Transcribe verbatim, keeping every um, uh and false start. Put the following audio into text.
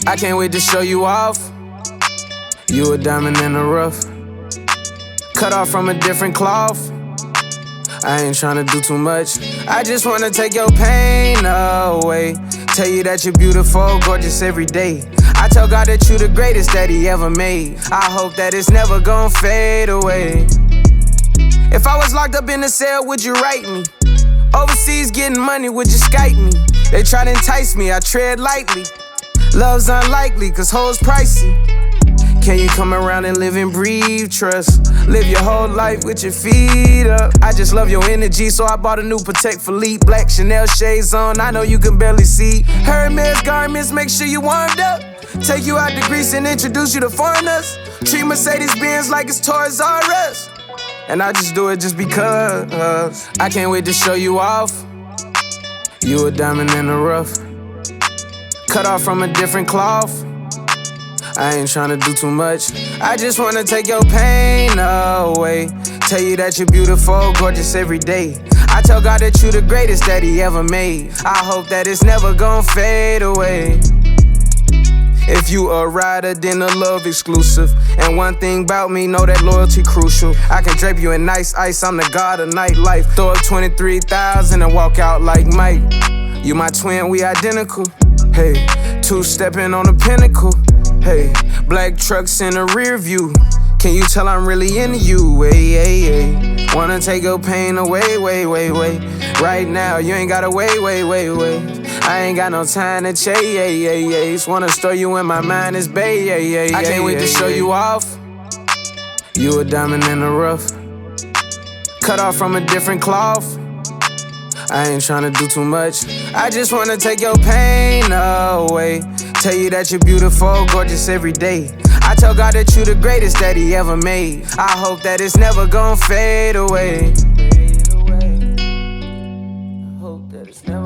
I can't wait to show you off. You a diamond in the rough, cut off from a different cloth. I ain't tryna do too much, I just wanna take your pain away. Tell you that you're beautiful, gorgeous every day. I tell God that you the greatest that he ever made. I hope that it's never gon' fade away. If I was locked up in a cell, would you write me? Overseas getting money, would you Skype me? They try to entice me, I tread lightly. Love's unlikely, cause hoes pricey. Can you come around and live and breathe trust? Live your whole life with your feet up. I just love your energy, so I bought a new Patek Philippe. Black Chanel shades on, I know you can barely see. Hermes garments, make sure you warmed up. Take you out to Greece and introduce you to foreigners. Treat Mercedes-Benz like it's Toys R Us. And I just do it just because. I can't wait to show you off. You a diamond in the rough, cut off from a different cloth. I ain't tryna do too much, I just wanna take your pain away. Tell you that you're beautiful, gorgeous every day. I tell God that you the greatest that he ever made. I hope that it's never gon' fade away. If you a rider, then a love exclusive. And one thing about me, know that loyalty crucial. I can drape you in nice ice, I'm the god of nightlife. Throw up twenty-three thousand and walk out like Mike. You my twin, we identical. Hey, two-stepping on the pinnacle. Hey, black trucks in the rear view. Can you tell I'm really into you? Hey, hey, hey. Wanna take your pain away, wait, wait, wait. Right now, you ain't gotta wait, wait, wait, wait. I ain't got no time to chase. Wanna store you in my mind, it's bae, yeah, yeah, yeah. I can't wait to show you off. You a diamond in the rough, cut off from a different cloth. I ain't tryna do too much, I just wanna take your pain away. Tell you that you're beautiful, gorgeous every day. I tell God that you the greatest that he ever made. I hope that it's never gon' fade away. I hope that it's never